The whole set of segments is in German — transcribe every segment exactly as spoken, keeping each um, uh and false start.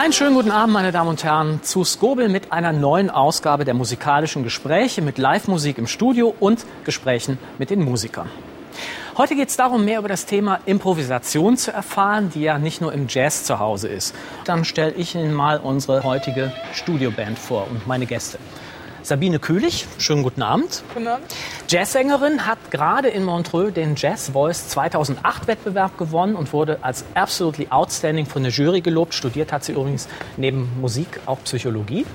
Einen schönen guten Abend, meine Damen und Herren, zu Skobel mit einer neuen Ausgabe der musikalischen Gespräche mit Live-Musik im Studio und Gesprächen mit den Musikern. Heute geht es darum, mehr über das Thema Improvisation zu erfahren, die ja nicht nur im Jazz zu Hause ist. Dann stelle ich Ihnen mal unsere heutige Studioband vor und meine Gäste. Sabine Kühlich, schönen guten Abend. Guten Abend. Jazzsängerin, hat gerade in Montreux den Jazz Voice zweitausendacht Wettbewerb gewonnen und wurde als absolutely outstanding von der Jury gelobt. Studiert hat sie übrigens neben Musik auch Psychologie.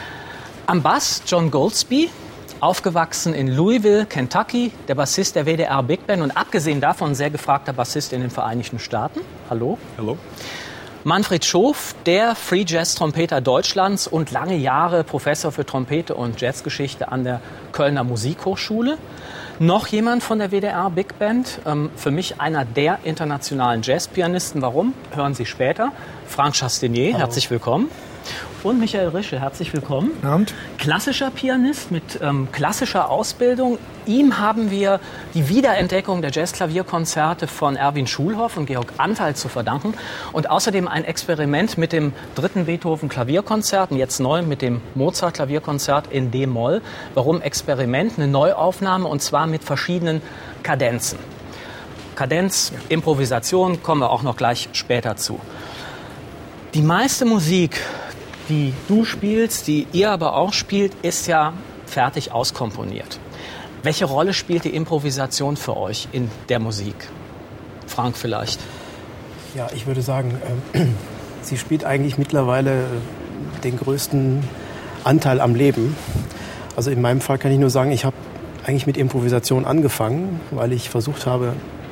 Am Bass John Goldsby, aufgewachsen in Louisville, Kentucky, der Bassist der W D R Big Band und abgesehen davon sehr gefragter Bassist in den Vereinigten Staaten. Hallo. Hallo. Manfred Schof, der Free Jazz Trompeter Deutschlands und lange Jahre Professor für Trompete und Jazzgeschichte an der Kölner Musikhochschule. Noch jemand von der W D R Big Band, ähm, für mich einer der internationalen Jazzpianisten. Warum? Hören Sie später. Franck Chastenier, Hallo. Herzlich willkommen. Und Michael Rische, herzlich willkommen. Guten Abend. Klassischer Pianist mit ähm, klassischer Ausbildung. Ihm haben wir die Wiederentdeckung der Jazzklavierkonzerte von Erwin Schulhoff und Georg Anteil zu verdanken. Und außerdem ein Experiment mit dem dritten Beethoven-Klavierkonzert und jetzt neu mit dem Mozart-Klavierkonzert in D-Moll. Warum Experiment? Eine Neuaufnahme und zwar mit verschiedenen Kadenzen. Kadenz, Improvisation, kommen wir auch noch gleich später zu. Die meiste Musik, die du spielst, die ihr aber auch spielt, ist ja fertig auskomponiert. Welche Rolle spielt die Improvisation für euch in der Musik? Frank vielleicht. Ja, ich würde sagen, äh, sie spielt eigentlich mittlerweile den größten Anteil am Leben. Also in meinem Fall kann ich nur sagen, ich habe eigentlich mit Improvisation angefangen, weil ich versucht habe,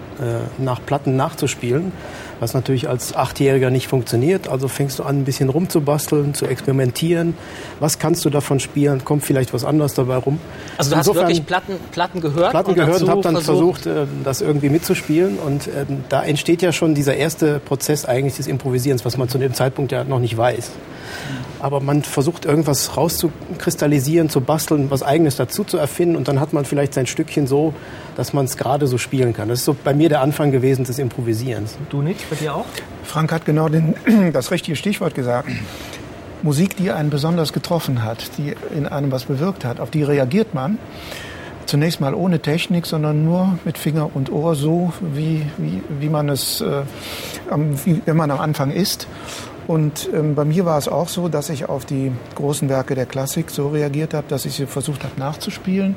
äh, nach Platten nachzuspielen. Was natürlich als Achtjähriger nicht funktioniert. Also fängst du an, ein bisschen rumzubasteln, zu experimentieren. Was kannst du davon spielen? Kommt vielleicht was anderes dabei rum? Also du Insofern, hast wirklich Platten, Platten gehört? Platten und gehört und habe dann versucht, versucht, das irgendwie mitzuspielen. Und äh, da entsteht ja schon dieser erste Prozess eigentlich des Improvisierens, was man zu dem Zeitpunkt ja noch nicht weiß. Aber man versucht irgendwas rauszukristallisieren, zu basteln, was Eigenes dazu zu erfinden. Und dann hat man vielleicht sein Stückchen so, dass man es gerade so spielen kann. Das ist so bei mir der Anfang gewesen des Improvisierens. Du nicht? Bei dir auch? Frank hat genau den, das richtige Stichwort gesagt. Musik, die einen besonders getroffen hat, die in einem was bewirkt hat, auf die reagiert man. Zunächst mal ohne Technik, sondern nur mit Finger und Ohr, so wie, wie, wie man es, äh, wie, wenn man am Anfang ist. Und ähm, bei mir war es auch so, dass ich auf die großen Werke der Klassik so reagiert habe, dass ich sie versucht habe nachzuspielen.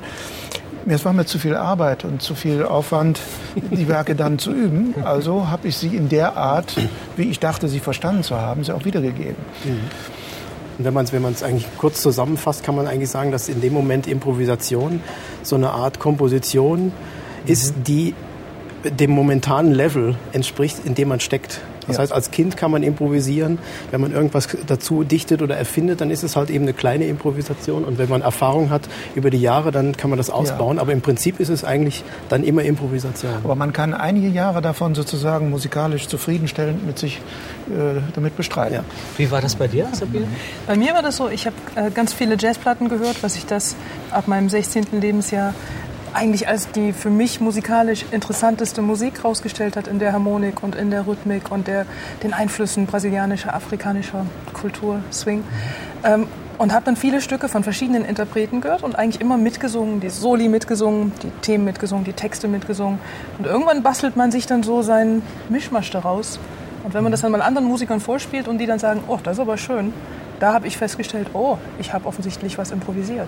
Es war mir zu viel Arbeit und zu viel Aufwand, die Werke dann zu üben. Also habe ich sie in der Art, wie ich dachte, sie verstanden zu haben, sie auch wiedergegeben. Mhm. Und wenn man es wenn man es eigentlich kurz zusammenfasst, kann man eigentlich sagen, dass in dem Moment Improvisation so eine Art Komposition mhm. ist, die dem momentanen Level entspricht, in dem man steckt. Das ja. heißt, als Kind kann man improvisieren. Wenn man irgendwas dazu dichtet oder erfindet, dann ist es halt eben eine kleine Improvisation. Und wenn man Erfahrung hat über die Jahre, dann kann man das ausbauen. Ja. Aber im Prinzip ist es eigentlich dann immer Improvisation. Aber man kann einige Jahre davon sozusagen musikalisch zufriedenstellend mit sich äh, damit bestreiten. Ja. Wie war das bei dir, Sabine? Bei mir war das so, ich habe äh, ganz viele Jazzplatten gehört, was ich das ab meinem sechzehnten Lebensjahr eigentlich als die für mich musikalisch interessanteste Musik rausgestellt hat in der Harmonik und in der Rhythmik und der, den Einflüssen brasilianischer, afrikanischer Kultur, Swing. Ähm, und habe dann viele Stücke von verschiedenen Interpreten gehört und eigentlich immer mitgesungen, die Soli mitgesungen, die Themen mitgesungen, die Texte mitgesungen. Und irgendwann bastelt man sich dann so seinen Mischmasch daraus. Und wenn man das dann mal anderen Musikern vorspielt und die dann sagen, oh, das ist aber schön, da habe ich festgestellt, oh, ich habe offensichtlich was improvisiert.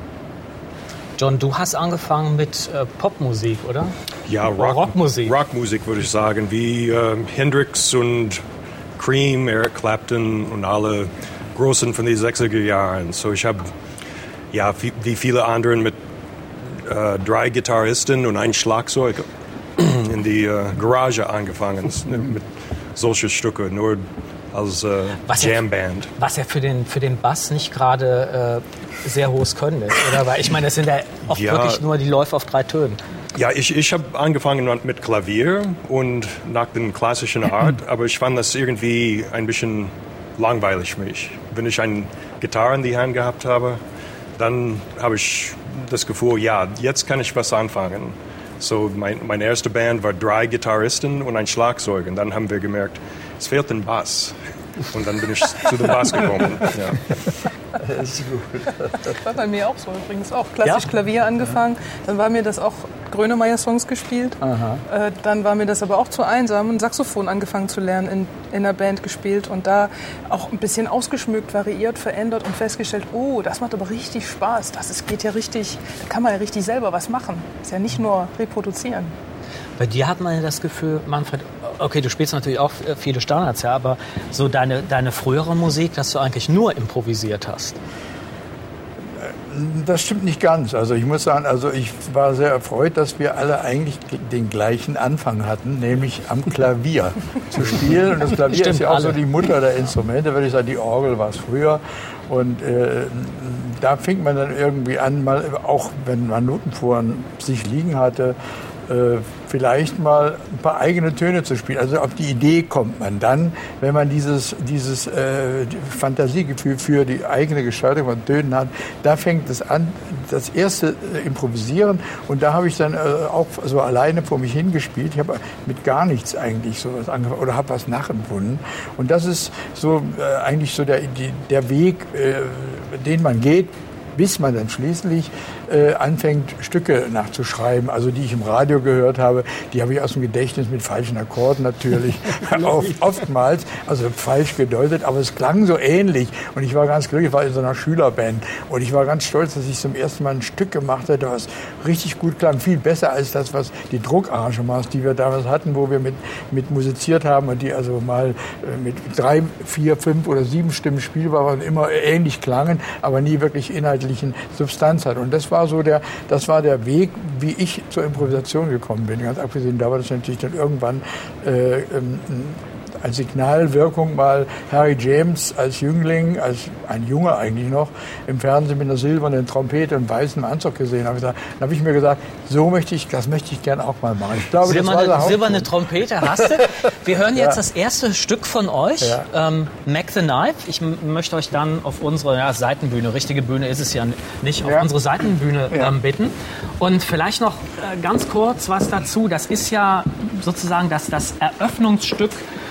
John, du hast angefangen mit äh, Popmusik, oder? Ja, Rock, Rockmusik. Rockmusik würde ich sagen, wie äh, Hendrix und Cream, Eric Clapton und alle Großen von den sechziger Jahren. So ich habe, ja, wie viele andere mit äh, drei Gitarristen und ein Schlagzeug in die äh, Garage angefangen mit solchen Stücken, nur als äh, Jamband. Ja, was ja für den, für den Bass nicht gerade äh, sehr hohes Können ist, oder? Weil ich meine, das sind ja oft ja, wirklich nur die Läufe auf drei Tönen. Ja, ich, ich habe angefangen mit Klavier und nach den klassischen Art, aber ich fand das irgendwie ein bisschen langweilig für mich. Wenn ich eine Gitarre in die Hand gehabt habe, dann habe ich das Gefühl, ja, jetzt kann ich was anfangen. So, mein, meine erste Band war drei Gitarristen und ein Schlagzeug. Und dann haben wir gemerkt, es fehlt ein Bass. Und dann bin ich zu dem Bass gekommen. Ja. Das ist gut. Das war bei mir auch so übrigens. Auch klassisch ja? Klavier angefangen. Dann war mir das auch Grönemeyer-Songs gespielt. Äh, dann war mir das aber auch zu einsam. Und Saxophon angefangen zu lernen, in, in einer Band gespielt. Und da auch ein bisschen ausgeschmückt, variiert, verändert und festgestellt, oh, das macht aber richtig Spaß. Das ist, geht ja richtig, da kann man ja richtig selber was machen. Ist ja nicht nur reproduzieren. Bei dir hat man ja das Gefühl, Manfred, okay, du spielst natürlich auch viele Standards, ja, aber so deine, deine frühere Musik, dass du eigentlich nur improvisiert hast. Das stimmt nicht ganz. Also ich muss sagen, also ich war sehr erfreut, dass wir alle eigentlich den gleichen Anfang hatten, nämlich am Klavier zu spielen. Und das Klavier stimmt, ist ja auch alle. So die Mutter der Instrumente, würde ich sagen. Die Orgel war es früher. Und äh, da fing man dann irgendwie an, mal auch wenn man Notenfuhren sich liegen hatte, äh, vielleicht mal ein paar eigene Töne zu spielen. Also auf die Idee kommt man dann, wenn man dieses, dieses äh, Fantasiegefühl für die eigene Gestaltung von Tönen hat. Da fängt es an, das erste äh, Improvisieren. Und da habe ich dann äh, auch so alleine vor mich hingespielt. Ich habe mit gar nichts eigentlich sowas angefangen oder habe was nachempfunden. Und das ist so äh, eigentlich so der, die, der Weg, äh, den man geht, bis man dann schließlich äh, anfängt, Stücke nachzuschreiben, also die ich im Radio gehört habe, die habe ich aus dem Gedächtnis mit falschen Akkorden natürlich oft, oftmals, also falsch gedeutet, aber es klang so ähnlich und ich war ganz glücklich, ich war in so einer Schülerband und ich war ganz stolz, dass ich zum ersten Mal ein Stück gemacht hatte, was richtig gut klang, viel besser als das, was die Druckarrangements, die wir damals hatten, wo wir mit, mit musiziert haben und die also mal äh, mit drei, vier, fünf oder sieben Stimmen spielbar waren, immer ähnlich klangen, aber nie wirklich inhaltlich Substanz hat. Und das war so der, das war der Weg, wie ich zur Improvisation gekommen bin. Ganz abgesehen da war das natürlich dann irgendwann äh, ähm, als Signalwirkung mal Harry James als Jüngling, als ein Junge eigentlich noch, im Fernsehen mit einer silbernen Trompete und weißem Anzug gesehen habe. Dann habe ich mir gesagt, so möchte ich, das möchte ich gerne auch mal machen. Ich glaube, silberne, das war silberne Trompete hast du. Wir hören jetzt ja. das erste Stück von euch, ja. ähm, Mac the Knife. Ich m- möchte euch dann auf unsere ja, Seitenbühne, richtige Bühne ist es ja nicht, auf ja. unsere Seitenbühne ja. ähm, bitten. Und vielleicht noch äh, ganz kurz was dazu. Das ist ja sozusagen das, das Eröffnungsstück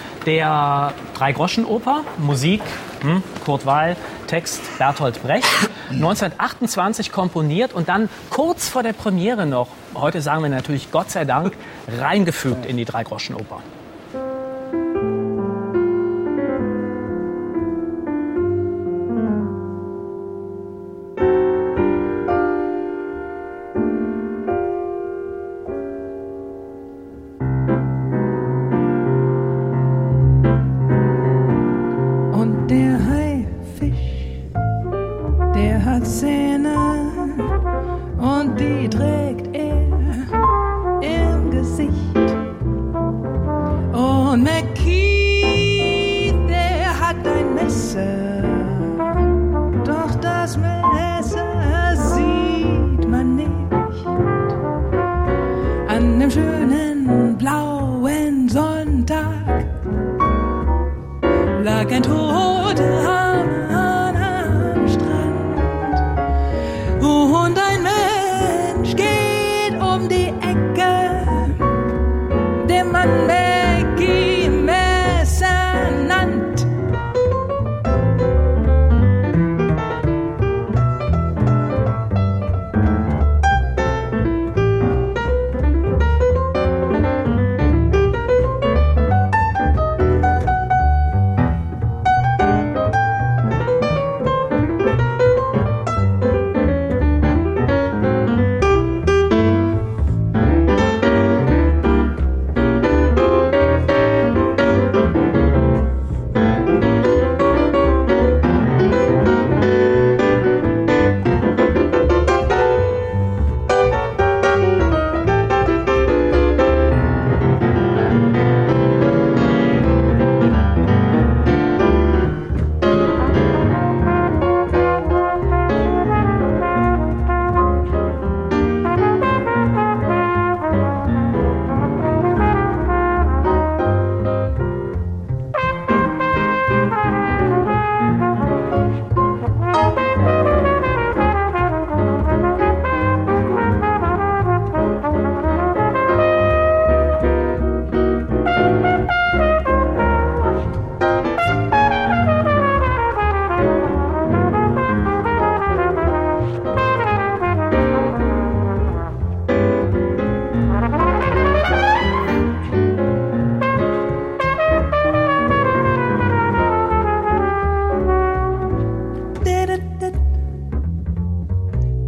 der Drei-Groschen-Oper, Musik, hm, Kurt Weill, Text Bertolt Brecht, neunzehnhundertachtundzwanzig komponiert und dann kurz vor der Premiere noch, heute sagen wir natürlich Gott sei Dank, reingefügt in die Drei-Groschen-Oper. Und ein Mensch geht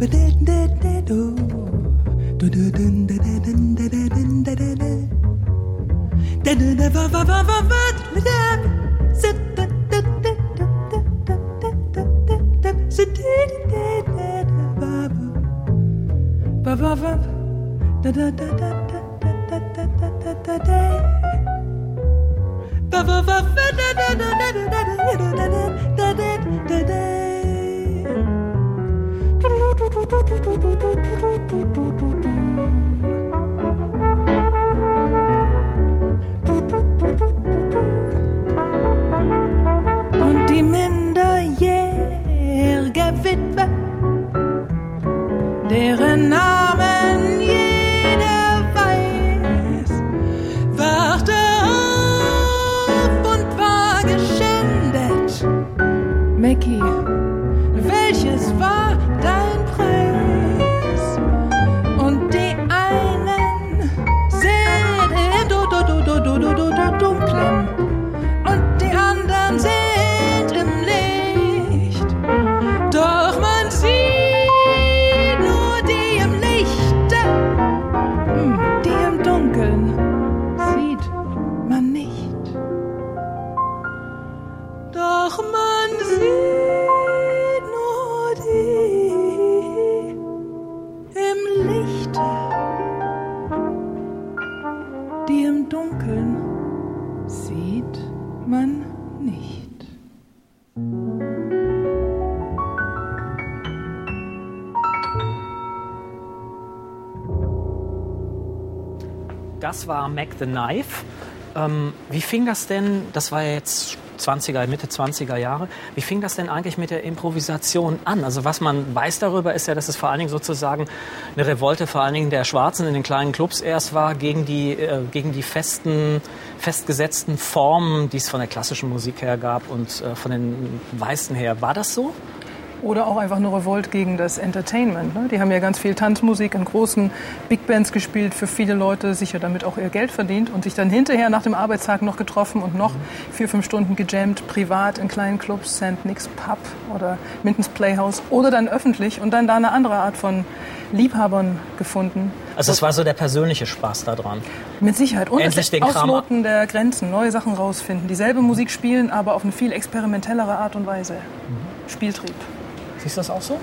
Und die minderjährige Witwe, deren Namen jeder weiß, wachte auf und war geschändet. Mackie, welches war dein Preis? Und die einen sind im du du du du du du du du Dunklen und die anderen sind im Licht. Doch man sieht nur die im Lichte, hm, die im Dunkeln sieht man nicht. Doch man sieht nur die im Lichte, die im Dunkeln sieht man nicht. Das war Mac the Knife. Ähm, wie fing das denn, das war ja jetzt zwanziger, Mitte zwanziger Jahre, wie fing das denn eigentlich mit der Improvisation an? Also was man weiß darüber ist ja, dass es vor allen Dingen sozusagen eine Revolte vor allen Dingen der Schwarzen in den kleinen Clubs erst war gegen die, äh, gegen die festen, festgesetzten Formen, die es von der klassischen Musik her gab und äh, von den Weißen her. War das so? Oder auch einfach eine Revolt gegen das Entertainment. Ne? Die haben ja ganz viel Tanzmusik in großen Big Bands gespielt, für viele Leute sicher damit auch ihr Geld verdient und sich dann hinterher nach dem Arbeitstag noch getroffen und noch vier, fünf Stunden gejammt, privat in kleinen Clubs, Saint Nick's Pub oder Minton's Playhouse oder dann öffentlich und dann da eine andere Art von Liebhabern gefunden. Also das war so der persönliche Spaß daran. Mit Sicherheit. Und endlich das den Kram Ausloten der Grenzen, neue Sachen rausfinden, dieselbe Musik spielen, aber auf eine viel experimentellere Art und Weise. Mhm. Spieltrieb. Siehst du das auch so?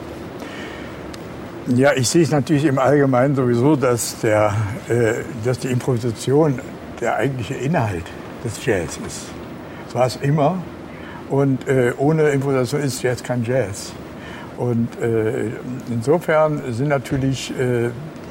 Ja, ich sehe es natürlich im Allgemeinen sowieso, dass, der, äh, dass die Improvisation der eigentliche Inhalt des Jazz ist. Das war es immer. Und äh, ohne Improvisation ist Jazz kein Jazz. Und äh, insofern sind natürlich äh,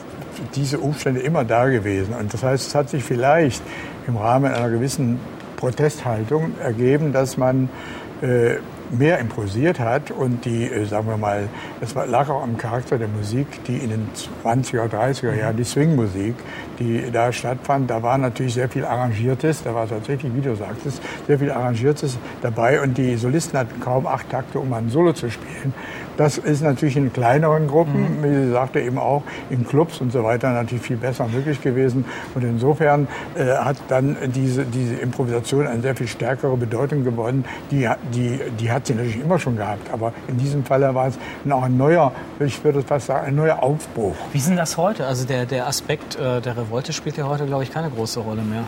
diese Umstände immer da gewesen. Und das heißt, es hat sich vielleicht im Rahmen einer gewissen Protesthaltung ergeben, dass man äh, mehr improvisiert hat und die, sagen wir mal, das lag auch am Charakter der Musik, die in den zwanziger, dreißiger Jahren, die Swing-Musik, die da stattfand, da war natürlich sehr viel Arrangiertes, da war tatsächlich, wie du sagtest, sehr viel Arrangiertes dabei und die Solisten hatten kaum acht Takte, um ein Solo zu spielen. Das ist natürlich in kleineren Gruppen, mhm. wie sie sagte, eben auch in Clubs und so weiter natürlich viel besser möglich gewesen. Und insofern äh, hat dann diese, diese Improvisation eine sehr viel stärkere Bedeutung gewonnen. Die, die, die hat sie natürlich immer schon gehabt. Aber in diesem Fall war es noch ein neuer, ich würde fast sagen, ein neuer Aufbruch. Wie ist denn das heute? Also der, der Aspekt äh, der Revolte spielt ja heute, glaube ich, keine große Rolle mehr.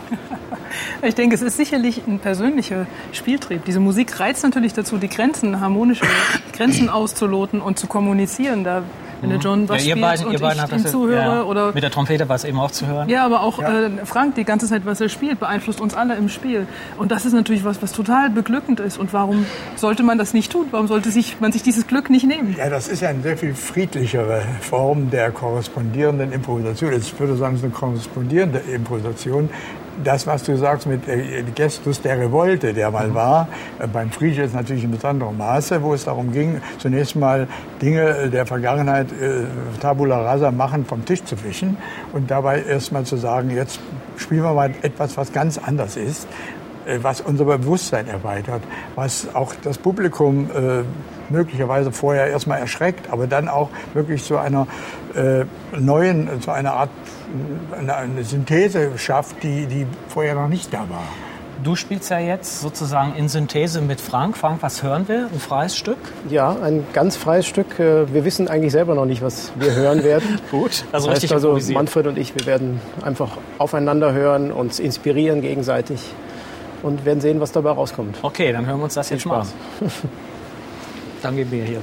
Ich denke, es ist sicherlich ein persönlicher Spieltrieb. Diese Musik reizt natürlich dazu, die Grenzen, harmonische Grenzen auszuloten und zu kommunizieren. Da, wenn der John was ja, ihr spielt beiden, und ihr beiden ich habt ihm das, zuhöre. Ja. Oder mit der Trompete war es eben auch zu hören. Ja, aber auch ja. Äh, Frank, die ganze Zeit, was er spielt, beeinflusst uns alle im Spiel. Und das ist natürlich was, was total beglückend ist. Und warum sollte man das nicht tun? Warum sollte sich, man sich dieses Glück nicht nehmen? Ja, das ist ja eine sehr viel friedlichere Form der korrespondierenden Improvisation. Ich würde sagen, es ist eine korrespondierende Improvisation. Das, was du sagst mit äh, Gestus der Revolte, der mal war, äh, beim Free Jazz natürlich in besonderem Maße, wo es darum ging, zunächst mal Dinge der Vergangenheit äh, tabula rasa machen, vom Tisch zu fischen und dabei erst mal zu sagen, jetzt spielen wir mal etwas, was ganz anders ist, äh, was unser Bewusstsein erweitert, was auch das Publikum äh, möglicherweise vorher erst mal erschreckt, aber dann auch wirklich zu einer äh, neuen, zu einer Art eine, eine Synthese schafft, die, die vorher noch nicht da war. Du spielst ja jetzt sozusagen in Synthese mit Frank. Frank, was hören wir? Ein freies Stück? Ja, ein ganz freies Stück. Wir wissen eigentlich selber noch nicht, was wir hören werden. Gut, also das heißt also, Manfred und ich, wir werden einfach aufeinander hören, uns inspirieren gegenseitig und werden sehen, was dabei rauskommt. Okay, dann hören wir uns das jetzt mal an. Dann gehen wir hier.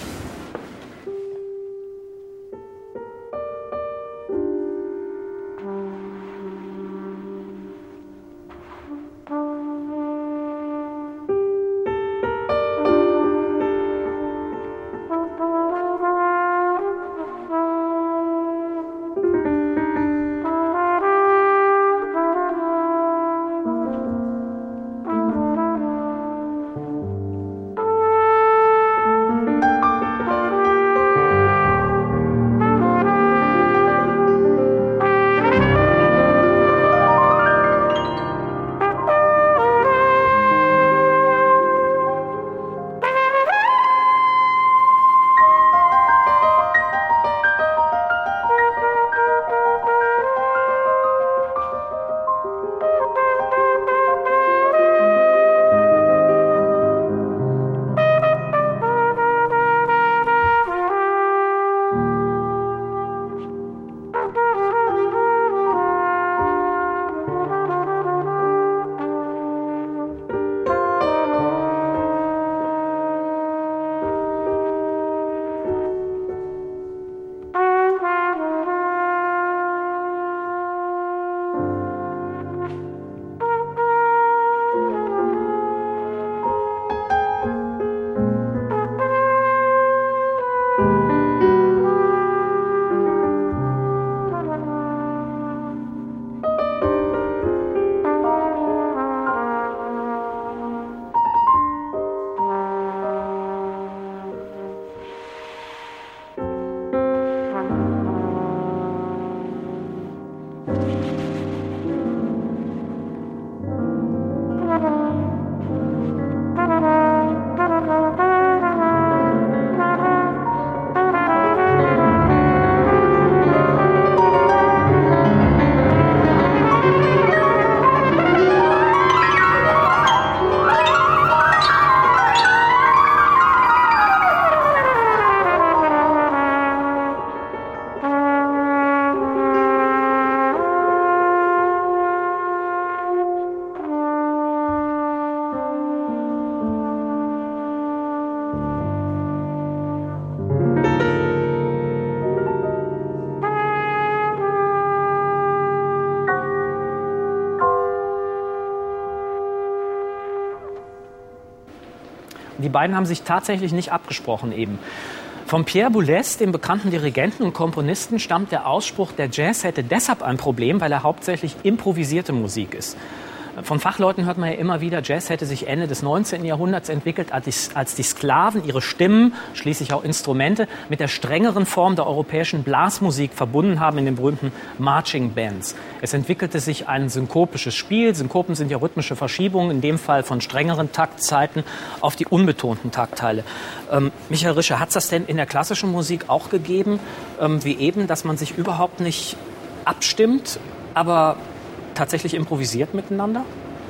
Die beiden haben sich tatsächlich nicht abgesprochen eben. Von Pierre Boulez, dem bekannten Dirigenten und Komponisten, stammt der Ausspruch, der Jazz hätte deshalb ein Problem, weil er hauptsächlich improvisierte Musik ist. Von Fachleuten hört man ja immer wieder, Jazz hätte sich Ende des neunzehnten Jahrhunderts entwickelt, als die Sklaven ihre Stimmen, schließlich auch Instrumente, mit der strengeren Form der europäischen Blasmusik verbunden haben in den berühmten Marching Bands. Es entwickelte sich ein synkopisches Spiel. Synkopen sind ja rhythmische Verschiebungen, in dem Fall von strengeren Taktzeiten auf die unbetonten Taktteile. Ähm, Michael Rische, hat es das denn in der klassischen Musik auch gegeben, ähm, wie eben, dass man sich überhaupt nicht abstimmt, aber tatsächlich improvisiert miteinander?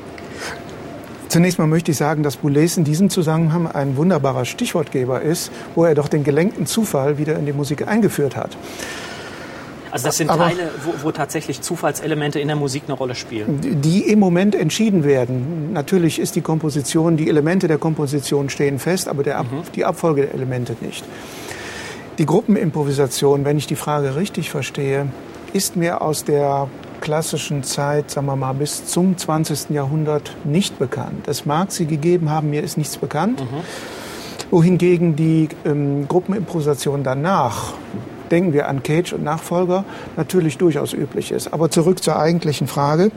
Zunächst mal möchte ich sagen, dass Boulez in diesem Zusammenhang ein wunderbarer Stichwortgeber ist, wo er doch den gelenkten Zufall wieder in die Musik eingeführt hat. Also das sind Aber Teile, wo, wo tatsächlich Zufallselemente in der Musik eine Rolle spielen? Die im Moment entschieden werden. Natürlich ist die Komposition, die Elemente der Komposition stehen fest, aber der Ab, mhm. die Abfolge der Elemente nicht. Die Gruppenimprovisation, wenn ich die Frage richtig verstehe, ist mir aus der klassischen Zeit, sagen wir mal, bis zum zwanzigsten Jahrhundert nicht bekannt. Es mag sie gegeben haben, mir ist nichts bekannt. Mhm. Wohingegen die ähm, Gruppenimprovisation danach, denken wir an Cage und Nachfolger, natürlich durchaus üblich ist. Aber zurück zur eigentlichen Frage.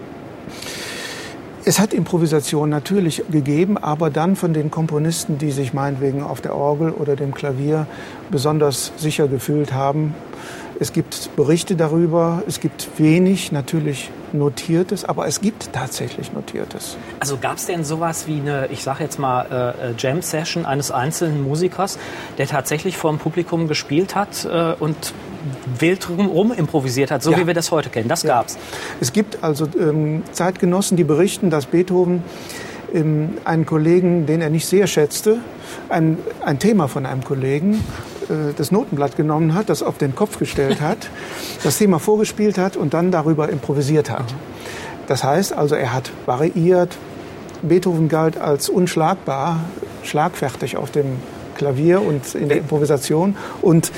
Es hat Improvisation natürlich gegeben, aber dann von den Komponisten, die sich meinetwegen auf der Orgel oder dem Klavier besonders sicher gefühlt haben. Es gibt Berichte darüber, es gibt wenig, natürlich Notiertes, aber es gibt tatsächlich Notiertes. Also gab es denn sowas wie eine, ich sage jetzt mal, äh, Jam-Session eines einzelnen Musikers, der tatsächlich vor dem Publikum gespielt hat äh, und wild rum improvisiert hat, so ja. wie wir das heute kennen? Das ja. gab's. Es gibt also ähm, Zeitgenossen, die berichten, dass Beethoven ähm, einen Kollegen, den er nicht sehr schätzte, ein, ein Thema von einem Kollegen, äh, das Notenblatt genommen hat, das auf den Kopf gestellt hat, das Thema vorgespielt hat und dann darüber improvisiert hat. Das heißt also, er hat variiert. Beethoven galt als unschlagbar, schlagfertig auf dem Klavier und in der Improvisation. Und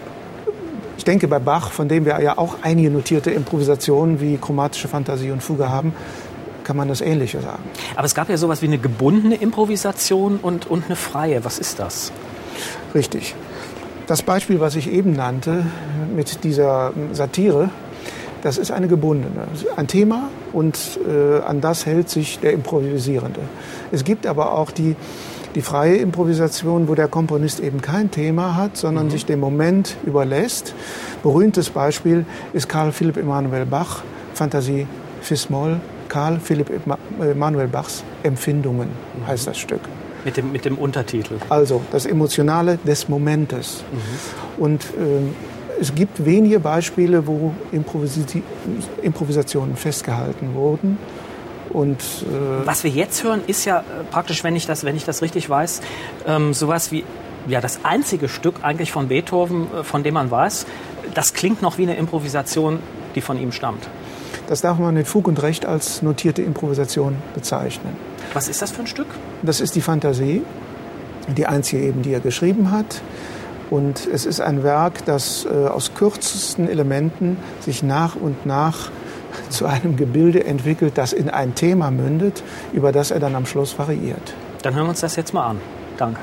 ich denke, bei Bach, von dem wir ja auch einige notierte Improvisationen wie chromatische Fantasie und Fuge haben, kann man das Ähnliche sagen. Aber es gab ja sowas wie eine gebundene Improvisation und, und eine freie. Was ist das? Richtig. Das Beispiel, was ich eben nannte, mit dieser Satire, das ist eine gebundene. Ein Thema und äh, an das hält sich der Improvisierende. Es gibt aber auch die, die freie Improvisation, wo der Komponist eben kein Thema hat, sondern mhm. sich dem Moment überlässt. Berühmtes Beispiel ist Karl Philipp Emanuel Bach, Fantasie Fis-Moll, Karl Philipp Emanuel Bachs Empfindungen, mhm. heißt das Stück. Mit dem, mit dem Untertitel. Also das Emotionale des Momentes. Mhm. Und äh, es gibt wenige Beispiele, wo Improvis- Improvisationen festgehalten wurden. Und, äh was wir jetzt hören, ist ja praktisch, wenn ich das, wenn ich das richtig weiß, ähm, sowas wie ja, das einzige Stück eigentlich von Beethoven, von dem man weiß, das klingt noch wie eine Improvisation, die von ihm stammt. Das darf man mit Fug und Recht als notierte Improvisation bezeichnen. Was ist das für ein Stück? Das ist die Fantasie, die einzige eben, die er geschrieben hat. Und es ist ein Werk, das äh, aus kürzesten Elementen sich nach und nach zu einem Gebilde entwickelt, das in ein Thema mündet, über das er dann am Schluss variiert. Dann hören wir uns das jetzt mal an. Danke.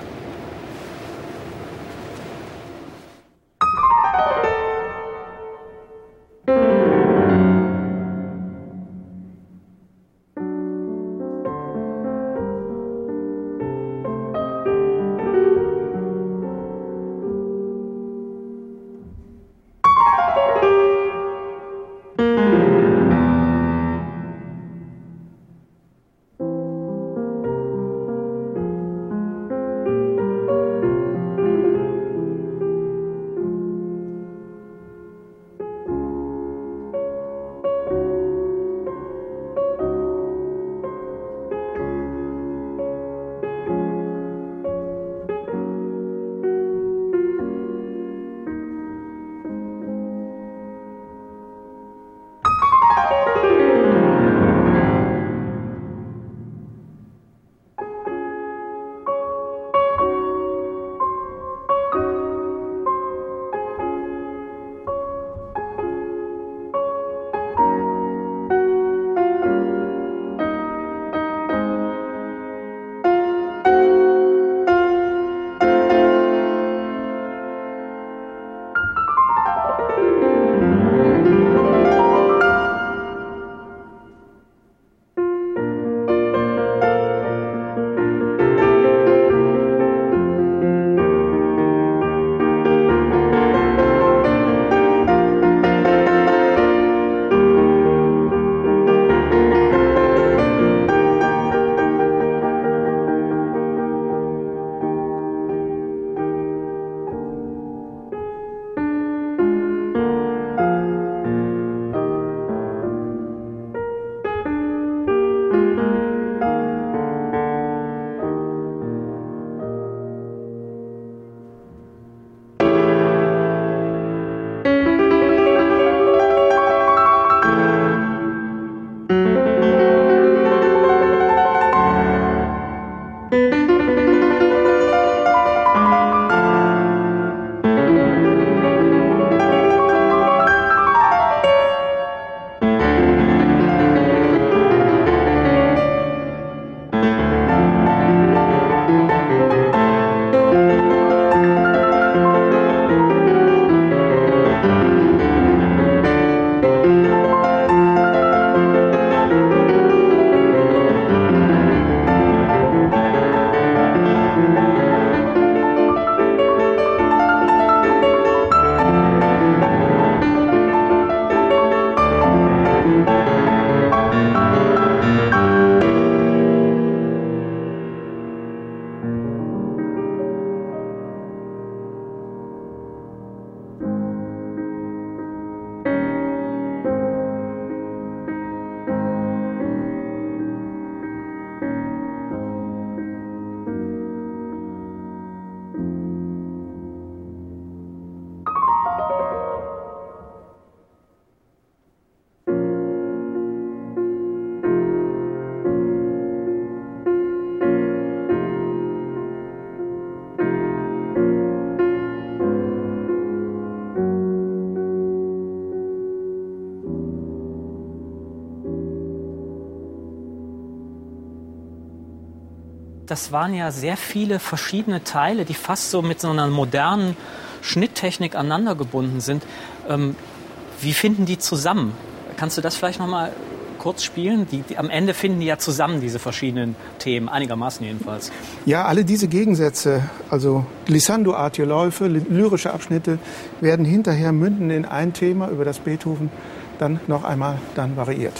das waren ja sehr viele verschiedene Teile, die fast so mit so einer modernen Schnitttechnik aneinander gebunden sind. Ähm, wie finden die zusammen? Kannst du das vielleicht noch mal kurz spielen? Die, die, am Ende finden die ja zusammen, diese verschiedenen Themen, einigermaßen jedenfalls. Ja, alle diese Gegensätze, also Glissando-artige Läufe, lyrische Abschnitte, werden hinterher münden in ein Thema, über das Beethoven dann noch einmal dann variiert.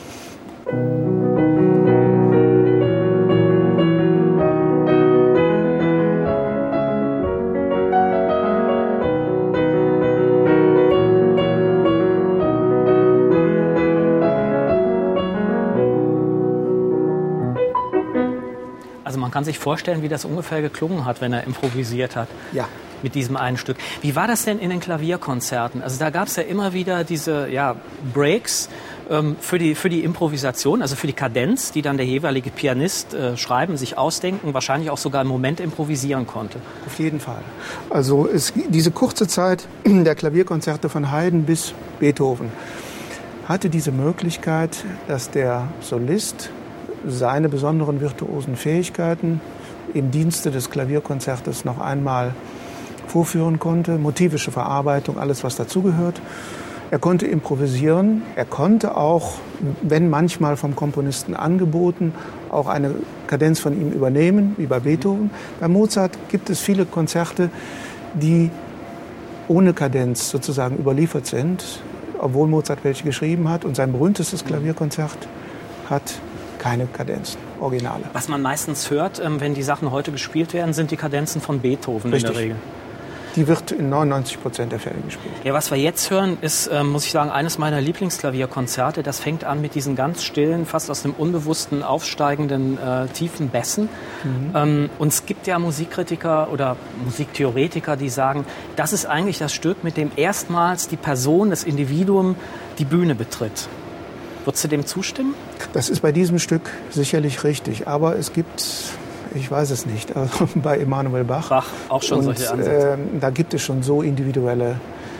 Man kann sich vorstellen, wie das ungefähr geklungen hat, wenn er improvisiert hat. Ja. Mit diesem einen Stück. Wie war das denn in den Klavierkonzerten? Also da gab es ja immer wieder diese ja, Breaks ähm, für, die, für die Improvisation, also für die Kadenz, die dann der jeweilige Pianist äh, schreiben, sich ausdenken, wahrscheinlich auch sogar im Moment improvisieren konnte. Auf jeden Fall. Also es, diese kurze Zeit der Klavierkonzerte von Haydn bis Beethoven hatte diese Möglichkeit, dass der Solist seine besonderen virtuosen Fähigkeiten im Dienste des Klavierkonzertes noch einmal vorführen konnte. Motivische Verarbeitung, alles was dazugehört. Er konnte improvisieren. Er konnte auch, wenn manchmal vom Komponisten angeboten, auch eine Kadenz von ihm übernehmen, wie bei Beethoven. Bei Mozart gibt es viele Konzerte, die ohne Kadenz sozusagen überliefert sind, obwohl Mozart welche geschrieben hat. Und sein berühmtestes Klavierkonzert hat keine Kadenzen, Originale. Was man meistens hört, wenn die Sachen heute gespielt werden, sind die Kadenzen von Beethoven. Richtig. In der Regel. Die wird in neunundneunzig Prozent der Fälle gespielt. Ja, was wir jetzt hören, ist, äh, muss ich sagen, eines meiner Lieblingsklavierkonzerte. Das fängt an mit diesen ganz stillen, fast aus dem Unbewussten aufsteigenden, äh, tiefen Bässen. Mhm. Ähm, und es gibt ja Musikkritiker oder Musiktheoretiker, die sagen, das ist eigentlich das Stück, mit dem erstmals die Person, das Individuum die Bühne betritt. Würdest du dem zustimmen? Das ist bei diesem Stück sicherlich richtig. Aber es gibt, ich weiß es nicht, also bei Emanuel Bach. Bach, auch schon und, solche Ansätze. Äh, da gibt es schon so individuelle,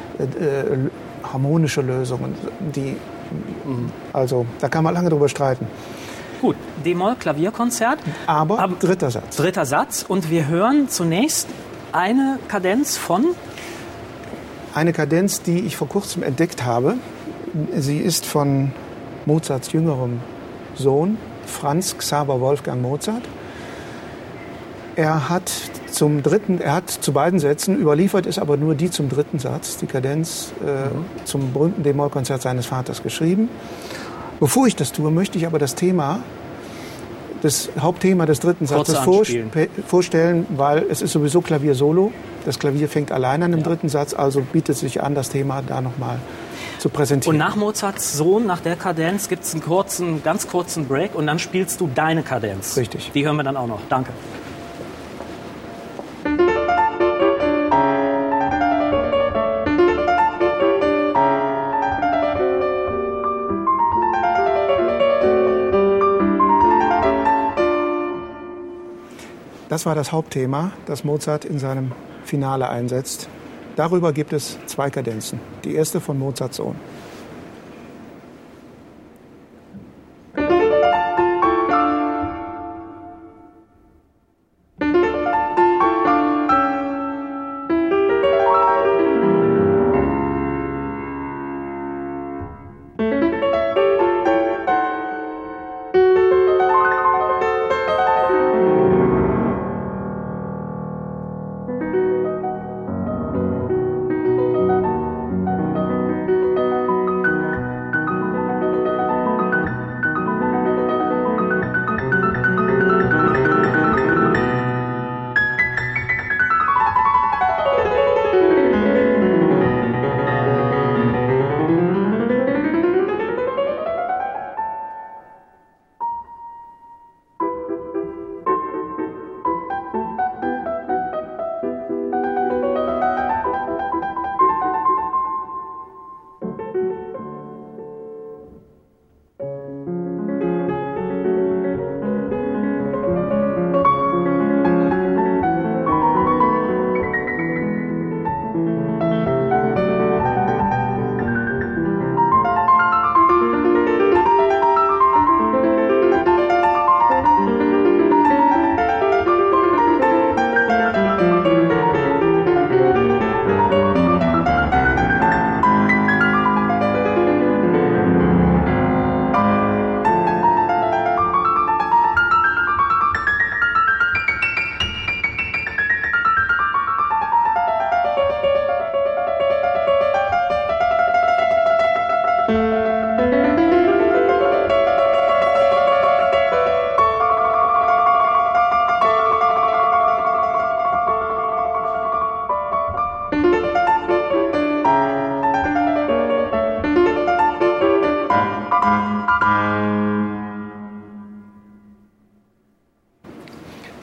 äh, harmonische Lösungen. Die, mhm. Also da kann man lange drüber streiten. Gut, D-Moll-Klavierkonzert. Aber, Aber dritter Satz. Dritter Satz. Und wir hören zunächst eine Kadenz von? Eine Kadenz, die ich vor kurzem entdeckt habe. Sie ist von Mozarts jüngerem Sohn, Franz Xaver Wolfgang Mozart. Er hat zum dritten, er hat zu beiden Sätzen, überliefert ist aber nur die zum dritten Satz, die Kadenz äh, mhm. zum berühmten D-Moll-Konzert seines Vaters geschrieben. Bevor ich das tue, möchte ich aber das Thema, das Hauptthema des dritten Satzes vorstellen, weil es ist sowieso Klavier-Solo. Das Klavier fängt allein an im ja. dritten Satz, also bietet sich an, das Thema da nochmal zu präsentieren. Und nach Mozarts Sohn, nach der Kadenz, gibt es einen kurzen, ganz kurzen Break und dann spielst du deine Kadenz. Richtig. Die hören wir dann auch noch. Danke. Das war das Hauptthema, das Mozart in seinem Finale einsetzt. Darüber gibt es zwei Kadenzen. Die erste von Mozarts Sohn.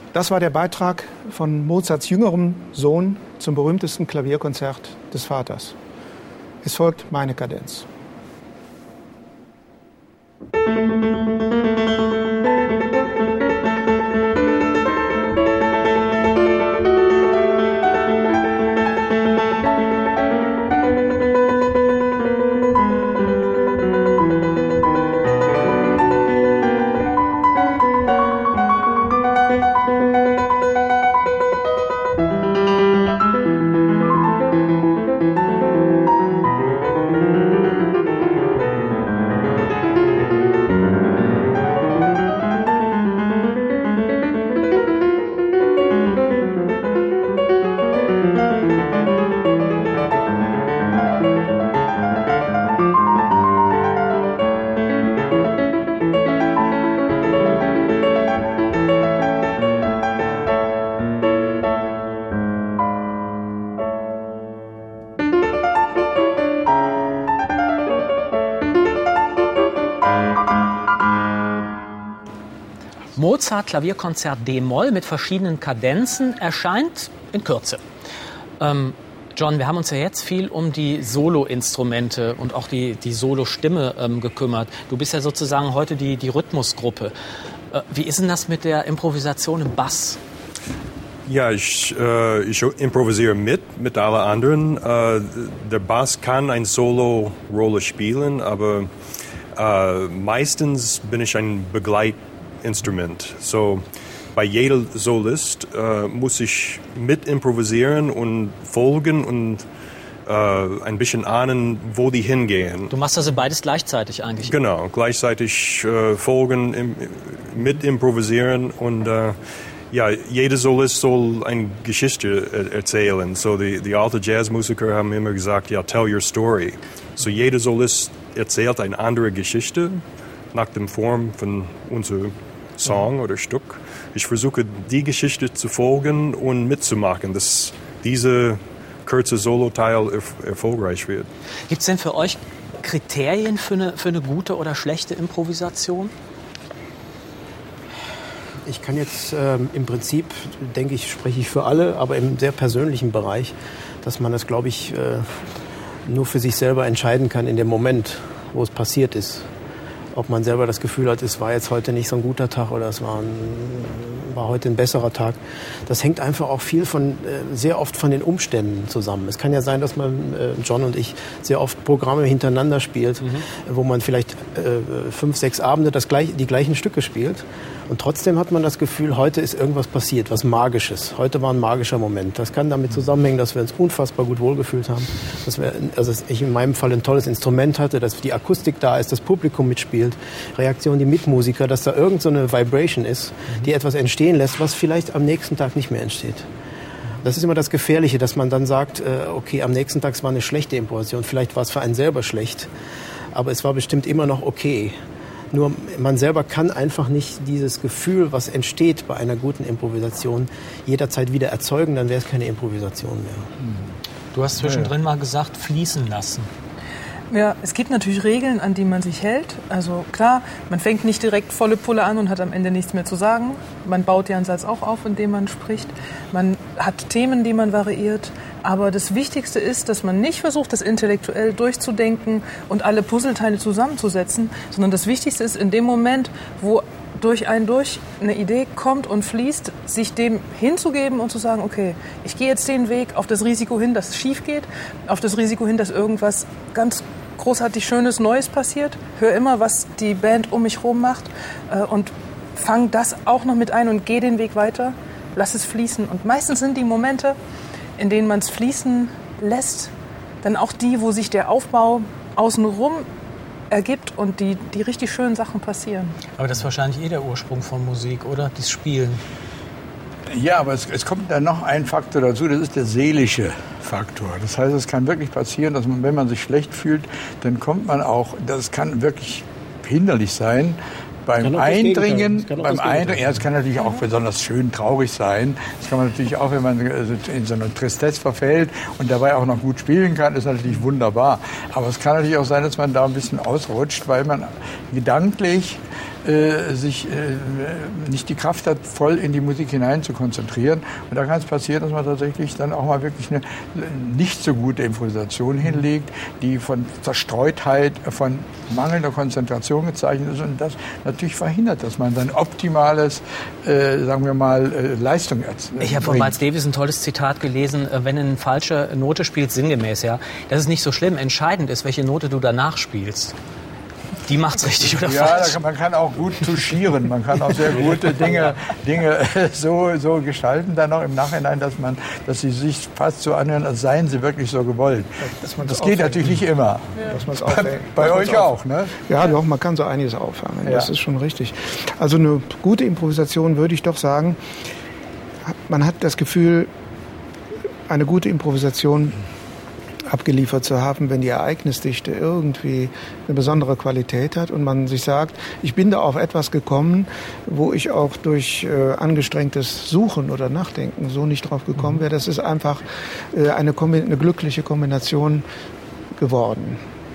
Das war der Beitrag von Mozarts jüngerem Sohn zum berühmtesten Klavierkonzert des Vaters. Es folgt meine Kadenz. Mozart Klavierkonzert D-Moll mit verschiedenen Kadenzen erscheint in Kürze. Ähm, John, wir haben uns ja jetzt viel um die Solo-Instrumente und auch die, die Solo-Stimme ähm, gekümmert. Du bist ja sozusagen heute die, die Rhythmusgruppe. Äh, wie ist denn das mit der Improvisation im Bass? Ja, ich, äh, ich improvisiere mit, mit allen anderen. Äh, der Bass kann eine Solo-Rolle spielen, aber äh, meistens bin ich ein Begleitinstrument. So, bei jedem Solist äh, muss ich mit improvisieren und folgen und äh, ein bisschen ahnen, wo die hingehen. Du machst also beides gleichzeitig eigentlich? Genau, gleichzeitig äh, folgen, im, mit improvisieren und äh, ja, jeder Solist soll eine Geschichte erzählen. So die, die alten Jazzmusiker haben immer gesagt, ja, tell your story. So jeder Solist erzählt eine andere Geschichte nach der Form von unserem Song oder Stück. Ich versuche, die Geschichte zu folgen und mitzumachen, dass dieser kurze Solo-Teil erf- erfolgreich wird. Gibt es denn für euch Kriterien für eine, für eine gute oder schlechte Improvisation? Ich kann jetzt ähm, im Prinzip, denke ich, spreche ich für alle, aber im sehr persönlichen Bereich, dass man das, glaube ich, äh, nur für sich selber entscheiden kann in dem Moment, wo es passiert ist. Ob man selber das Gefühl hat, es war jetzt heute nicht so ein guter Tag oder es war, ein, war heute ein besserer Tag. Das hängt einfach auch viel von, äh, sehr oft von den Umständen zusammen. Es kann ja sein, dass man, äh, John und ich, sehr oft Programme hintereinander spielt, mhm. wo man vielleicht äh, fünf, sechs Abende das gleich, die gleichen Stücke spielt. Und trotzdem hat man das Gefühl, heute ist irgendwas passiert, was Magisches. Heute war ein magischer Moment. Das kann damit zusammenhängen, dass wir uns unfassbar gut wohlgefühlt haben. Dass wir, also ich in meinem Fall ein tolles Instrument hatte, dass die Akustik da ist, das Publikum mitspielt, Reaktion die Mitmusiker, dass da irgend so eine Vibration ist, die etwas entstehen lässt, was vielleicht am nächsten Tag nicht mehr entsteht. Das ist immer das Gefährliche, dass man dann sagt, okay, am nächsten Tag war eine schlechte Improvisation, vielleicht war es für einen selber schlecht, aber es war bestimmt immer noch okay. Nur man selber kann einfach nicht dieses Gefühl, was entsteht bei einer guten Improvisation, jederzeit wieder erzeugen, dann wäre es keine Improvisation mehr. Du hast zwischendrin mal gesagt, fließen lassen. Ja, es gibt natürlich Regeln, an die man sich hält. Also klar, man fängt nicht direkt volle Pulle an und hat am Ende nichts mehr zu sagen. Man baut ja einen Satz auch auf, indem man spricht. Man hat Themen, die man variiert. Aber das Wichtigste ist, dass man nicht versucht, das intellektuell durchzudenken und alle Puzzleteile zusammenzusetzen, sondern das Wichtigste ist in dem Moment, wo durch einen durch eine Idee kommt und fließt, sich dem hinzugeben und zu sagen, okay, ich gehe jetzt den Weg auf das Risiko hin, dass es schief geht, auf das Risiko hin, dass irgendwas ganz großartig Schönes, Neues passiert. Hör immer, was die Band um mich herum macht äh, und fang das auch noch mit ein und geh den Weg weiter. Lass es fließen. Und meistens sind die Momente, in denen man es fließen lässt, dann auch die, wo sich der Aufbau außenrum ergibt und die, die richtig schönen Sachen passieren. Aber das ist wahrscheinlich eh der Ursprung von Musik, oder? Das Spielen. Ja, aber es, es kommt dann noch ein Faktor dazu, das ist der seelische Faktor. Das heißt, es kann wirklich passieren, dass man, wenn man sich schlecht fühlt, dann kommt man auch, das kann wirklich hinderlich sein, beim Eindringen, beim Eindringen, ja, es kann natürlich auch besonders schön traurig sein. Das kann man natürlich auch, wenn man in so eine Tristesse verfällt und dabei auch noch gut spielen kann, ist natürlich wunderbar. Aber es kann natürlich auch sein, dass man da ein bisschen ausrutscht, weil man gedanklich äh, sich äh, nicht die Kraft hat, voll in die Musik hinein zu konzentrieren. Und da kann es passieren, dass man tatsächlich dann auch mal wirklich eine nicht so gute Improvisation hinlegt, die von Zerstreutheit, von mangelnder Konzentration gezeichnet ist. Und das natürlich verhindert, dass man dann optimales, äh, sagen wir mal, äh, Leistung erzielt. Ich habe von Miles Davis ein tolles Zitat gelesen, wenn du eine falsche Note spielst, sinngemäß, ja, das ist nicht so schlimm. Entscheidend ist, welche Note du danach spielst. Die macht's richtig oder ja, falsch? Ja, man kann auch gut touchieren. Man kann auch sehr gute Dinge, Dinge so, so gestalten dann auch im Nachhinein, dass man, dass sie sich fast so anhören, als seien sie wirklich so gewollt. Das geht natürlich nicht immer. Ja. Bei, bei euch auch, ne? Ja, doch, man kann so einiges auffangen. Ja. Das ist schon richtig. Also eine gute Improvisation würde ich doch sagen, man hat das Gefühl, eine gute Improvisation abgeliefert zu haben, wenn die Ereignisdichte irgendwie eine besondere Qualität hat und man sich sagt, ich bin da auf etwas gekommen, wo ich auch durch äh, angestrengtes Suchen oder Nachdenken so nicht drauf gekommen wäre. Das ist einfach äh, eine, eine glückliche Kombination geworden,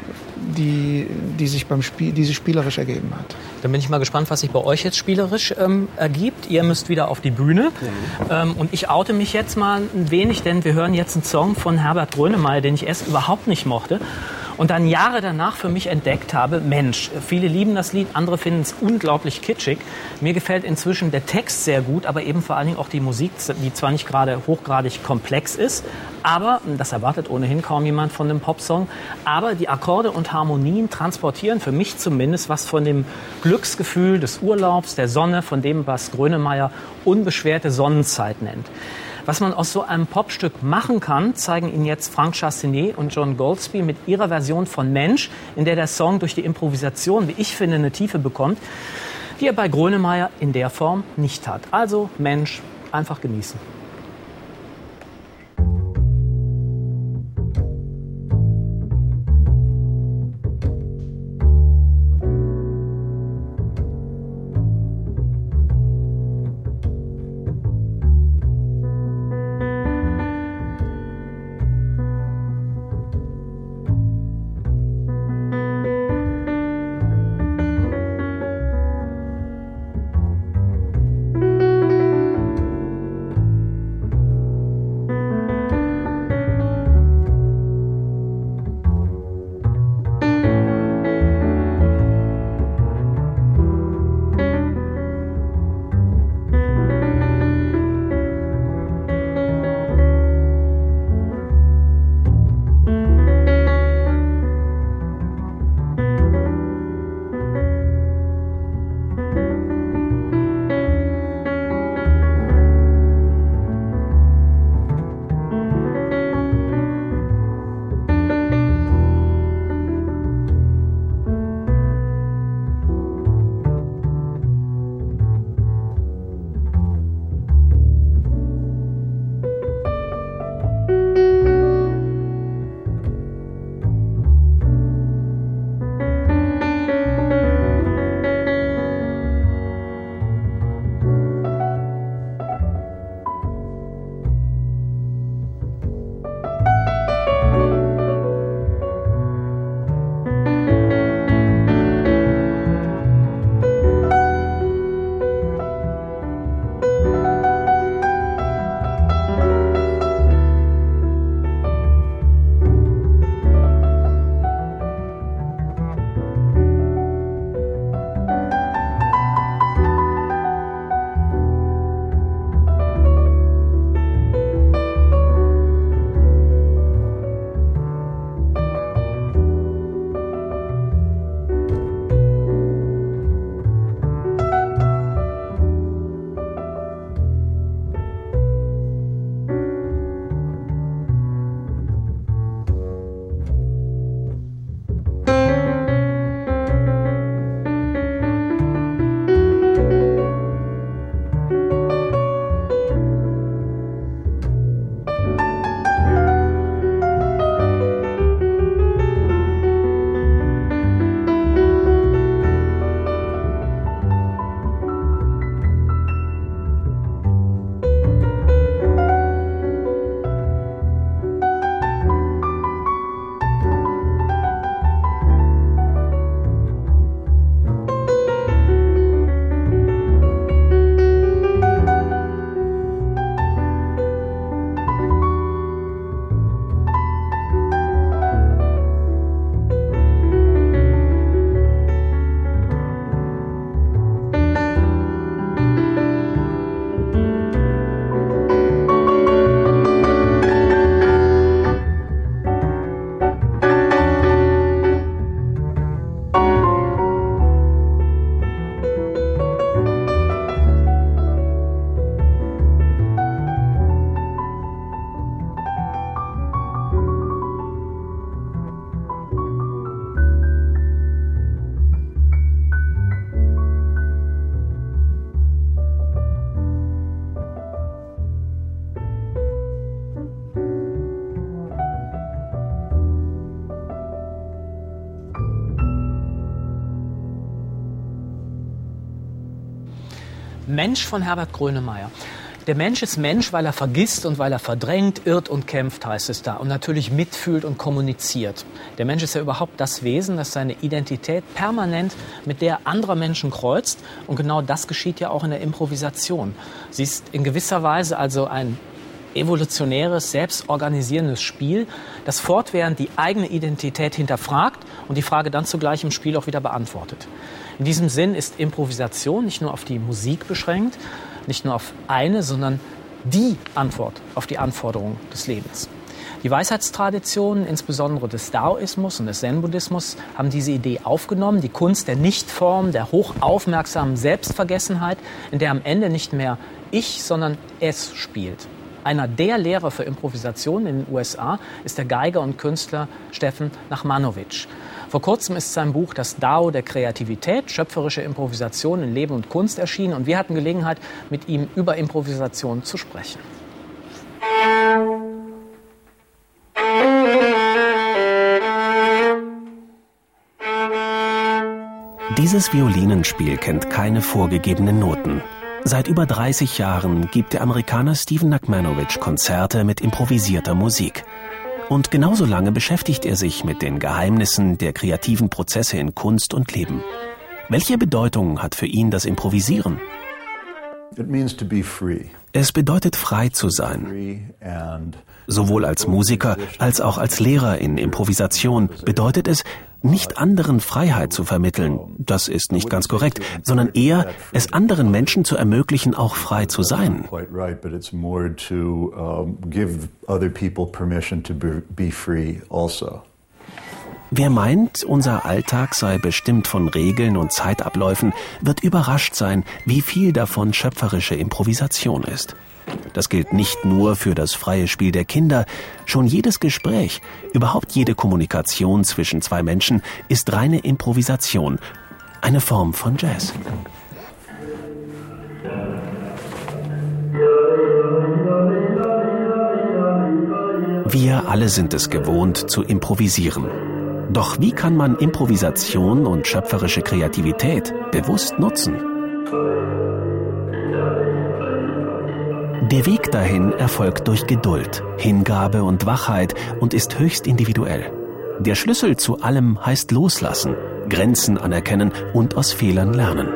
die, die sich beim Spiel, die sich spielerisch ergeben hat. Dann bin ich mal gespannt, was sich bei euch jetzt spielerisch ähm, ergibt. Ihr müsst wieder auf die Bühne. Mhm. Ähm, und ich oute mich jetzt mal ein wenig, denn wir hören jetzt einen Song von Herbert Grönemeyer, den ich erst überhaupt nicht mochte. Und dann Jahre danach für mich entdeckt habe, Mensch, viele lieben das Lied, andere finden es unglaublich kitschig. Mir gefällt inzwischen der Text sehr gut, aber eben vor allen Dingen auch die Musik, die zwar nicht gerade hochgradig komplex ist, aber, das erwartet ohnehin kaum jemand von einem Popsong, aber die Akkorde und Harmonien transportieren für mich zumindest was von dem Glücksgefühl des Urlaubs, der Sonne, von dem, was Grönemeyer unbeschwerte Sonnenzeit nennt. Was man aus so einem Popstück machen kann, zeigen Ihnen jetzt Frank Chastanet und John Goldsby mit ihrer Version von Mensch, in der der Song durch die Improvisation, wie ich finde, eine Tiefe bekommt, die er bei Grönemeyer in der Form nicht hat. Also Mensch, einfach genießen. Mensch von Herbert Grönemeyer. Der Mensch ist Mensch, weil er vergisst und weil er verdrängt, irrt und kämpft, heißt es da. Und natürlich mitfühlt und kommuniziert. Der Mensch ist ja überhaupt das Wesen, das seine Identität permanent mit der anderer Menschen kreuzt. Und genau das geschieht ja auch in der Improvisation. Sie ist in gewisser Weise also ein evolutionäres, selbstorganisierendes Spiel, das fortwährend die eigene Identität hinterfragt und die Frage dann zugleich im Spiel auch wieder beantwortet. In diesem Sinn ist Improvisation nicht nur auf die Musik beschränkt, nicht nur auf eine, sondern die Antwort auf die Anforderungen des Lebens. Die Weisheitstraditionen, insbesondere des Daoismus und des Zen-Buddhismus, haben diese Idee aufgenommen, die Kunst der Nichtform, der hochaufmerksamen Selbstvergessenheit, in der am Ende nicht mehr ich, sondern es spielt. Einer der Lehrer für Improvisation in den U S A ist der Geiger und Künstler Stefan Nachmanowitsch. Vor kurzem ist sein Buch Das Dao der Kreativität, schöpferische Improvisation in Leben und Kunst erschienen und wir hatten Gelegenheit, mit ihm über Improvisation zu sprechen. Dieses Violinenspiel kennt keine vorgegebenen Noten. Seit über dreißig Jahren gibt der Amerikaner Stephen Nachmanowitsch Konzerte mit improvisierter Musik. Und genauso lange beschäftigt er sich mit den Geheimnissen der kreativen Prozesse in Kunst und Leben. Welche Bedeutung hat für ihn das Improvisieren? Es bedeutet, frei zu sein. Sowohl als Musiker als auch als Lehrer in Improvisation bedeutet es, nicht anderen Freiheit zu vermitteln, das ist nicht ganz korrekt, sondern eher, es anderen Menschen zu ermöglichen, auch frei zu sein. Wer meint, unser Alltag sei bestimmt von Regeln und Zeitabläufen, wird überrascht sein, wie viel davon schöpferische Improvisation ist. Das gilt nicht nur für das freie Spiel der Kinder. Schon jedes Gespräch, überhaupt jede Kommunikation zwischen zwei Menschen ist reine Improvisation, eine Form von Jazz. Wir alle sind es gewohnt, zu improvisieren. Doch wie kann man Improvisation und schöpferische Kreativität bewusst nutzen? Der Weg dahin erfolgt durch Geduld, Hingabe und Wachheit und ist höchst individuell. Der Schlüssel zu allem heißt loslassen, Grenzen anerkennen und aus Fehlern lernen.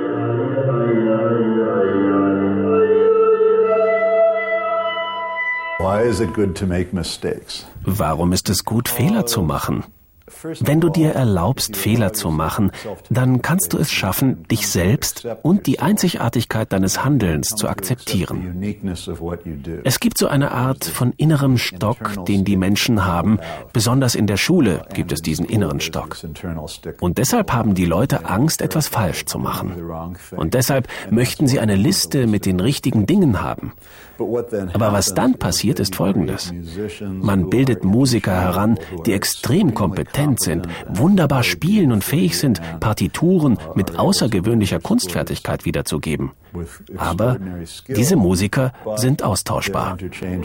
Warum ist es gut, Fehler zu machen? Wenn du dir erlaubst, Fehler zu machen, dann kannst du es schaffen, dich selbst und die Einzigartigkeit deines Handelns zu akzeptieren. Es gibt so eine Art von innerem Stock, den die Menschen haben. Besonders in der Schule gibt es diesen inneren Stock. Und deshalb haben die Leute Angst, etwas falsch zu machen. Und deshalb möchten sie eine Liste mit den richtigen Dingen haben. Aber was dann passiert, ist Folgendes. Man bildet Musiker heran, die extrem kompetent sind, wunderbar spielen und fähig sind, Partituren mit außergewöhnlicher Kunstfertigkeit wiederzugeben. Aber diese Musiker sind austauschbar.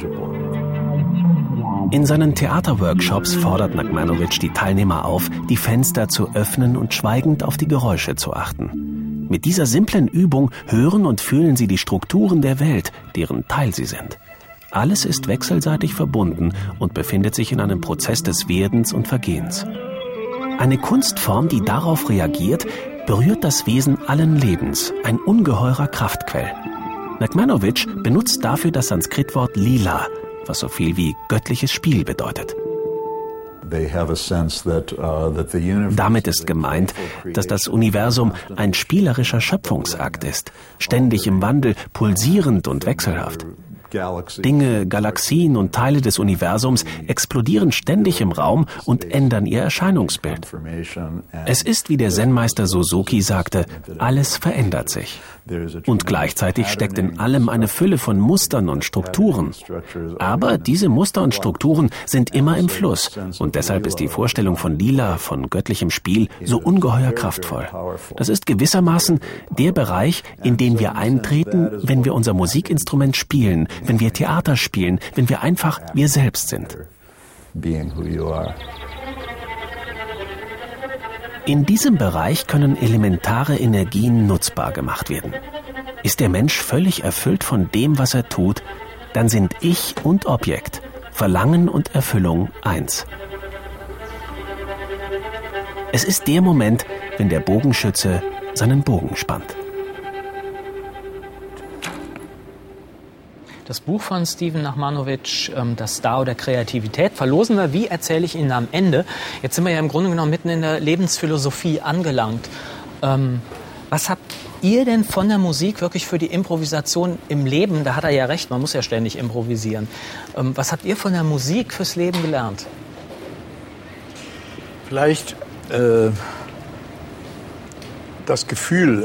In seinen Theaterworkshops fordert Nachmanowitsch die Teilnehmer auf, die Fenster zu öffnen und schweigend auf die Geräusche zu achten. Mit dieser simplen Übung hören und fühlen sie die Strukturen der Welt, deren Teil sie sind. Alles ist wechselseitig verbunden und befindet sich in einem Prozess des Werdens und Vergehens. Eine Kunstform, die darauf reagiert, berührt das Wesen allen Lebens, ein ungeheurer Kraftquell. Nachmanowitsch benutzt dafür das Sanskritwort Lila, was so viel wie göttliches Spiel bedeutet. Damit ist gemeint, dass das Universum ein spielerischer Schöpfungsakt ist, ständig im Wandel, pulsierend und wechselhaft. Dinge, Galaxien und Teile des Universums explodieren ständig im Raum und ändern ihr Erscheinungsbild. Es ist, wie der Zen-Meister Suzuki sagte, alles verändert sich. Und gleichzeitig steckt in allem eine Fülle von Mustern und Strukturen. Aber diese Muster und Strukturen sind immer im Fluss. Und deshalb ist die Vorstellung von Lila, von göttlichem Spiel, so ungeheuer kraftvoll. Das ist gewissermaßen der Bereich, in den wir eintreten, wenn wir unser Musikinstrument spielen, wenn wir Theater spielen, wenn wir einfach wir selbst sind. In diesem Bereich können elementare Energien nutzbar gemacht werden. Ist der Mensch völlig erfüllt von dem, was er tut, dann sind Ich und Objekt, Verlangen und Erfüllung eins. Es ist der Moment, wenn der Bogenschütze seinen Bogen spannt. Das Buch von Steven Nachmanowitsch, Das Dao der Kreativität, verlosen wir. Wie erzähle ich Ihnen am Ende? Jetzt sind wir ja im Grunde genommen mitten in der Lebensphilosophie angelangt. Ähm, was habt ihr denn von der Musik wirklich für die Improvisation im Leben? Da hat er ja recht, man muss ja ständig improvisieren. Ähm, was habt ihr von der Musik fürs Leben gelernt? Vielleicht äh, das Gefühl,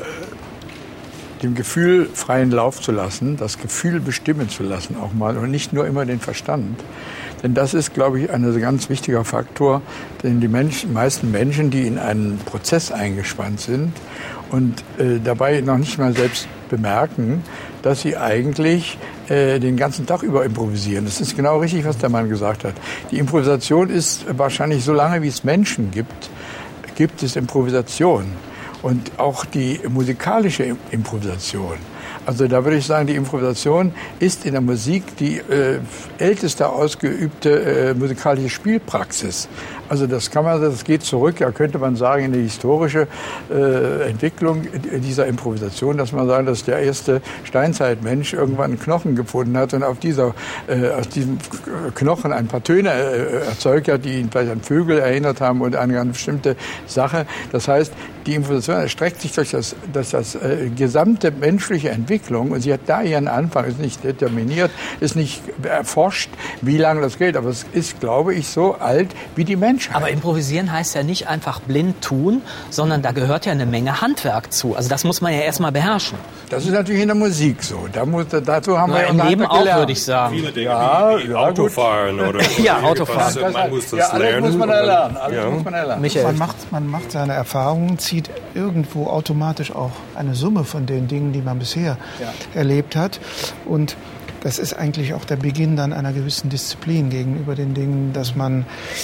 dem Gefühl freien Lauf zu lassen, das Gefühl bestimmen zu lassen auch mal und nicht nur immer den Verstand. Denn das ist, glaube ich, ein ganz wichtiger Faktor, den die Menschen, meisten Menschen, die in einen Prozess eingespannt sind und äh, dabei noch nicht mal selbst bemerken, dass sie eigentlich äh, den ganzen Tag über improvisieren. Das ist genau richtig, was der Mann gesagt hat. Die Improvisation ist wahrscheinlich so lange, wie es Menschen gibt, gibt es Improvisation. Und auch die musikalische Improvisation. Also da würde ich sagen, die Improvisation ist in der Musik die äh, älteste ausgeübte äh, musikalische Spielpraxis. Also das kann man, das geht zurück, ja könnte man sagen, in die historische äh, Entwicklung dieser Improvisation, dass man sagen, dass der erste Steinzeitmensch irgendwann einen Knochen gefunden hat und auf dieser, äh, aus diesem Knochen ein paar Töne äh, erzeugt hat, die ihn vielleicht an Vögel erinnert haben und an eine bestimmte Sache. Das heißt, die Improvisation erstreckt sich durch das, durch das äh, gesamte menschliche Entwicklung und sie hat da ihren Anfang, ist nicht determiniert, ist nicht erforscht, wie lange das geht, aber es ist, glaube ich, so alt wie die Menschen. Aber improvisieren heißt ja nicht einfach blind tun, sondern da gehört ja eine Menge Handwerk zu. Also das muss man ja erstmal beherrschen. Das ist natürlich in der Musik so. Da muss, dazu haben Na, wir im Leben auch, würde ich sagen. Viele Dinge ja, wie, wie ja, Autofahren oder ja, Autofahren. Das, man muss das ja, alles lernen. muss man erlernen. Alles ja. muss man erlernen. Michael. Man macht, man macht seine Erfahrungen, zieht irgendwo automatisch auch eine Summe von den Dingen, die man bisher ja. erlebt hat. Und das ist eigentlich auch der Beginn dann einer gewissen Disziplin gegenüber den Dingen, dass man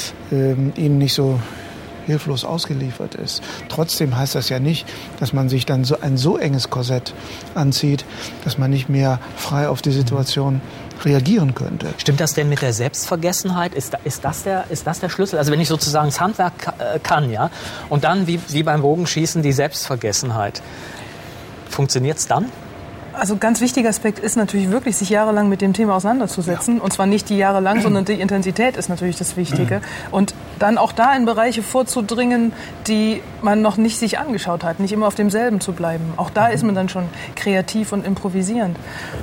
ähm, ihnen nicht so hilflos ausgeliefert ist. Trotzdem heißt das ja nicht, dass man sich dann so ein so enges Korsett anzieht, dass man nicht mehr frei auf die Situation reagieren könnte. Stimmt das denn mit der Selbstvergessenheit? Ist, da, ist, das, der, ist das der Schlüssel? Also wenn ich sozusagen das Handwerk kann, ja, und dann wie, wie beim Bogenschießen die Selbstvergessenheit, funktioniert es dann? Also ganz wichtiger Aspekt ist natürlich wirklich, sich jahrelang mit dem Thema auseinanderzusetzen. Ja. Und zwar nicht die Jahre lang, sondern die Intensität ist natürlich das Wichtige. Und dann auch da in Bereiche vorzudringen, die man noch nicht sich angeschaut hat. Nicht immer auf demselben zu bleiben. Auch da ist man dann schon kreativ und improvisierend.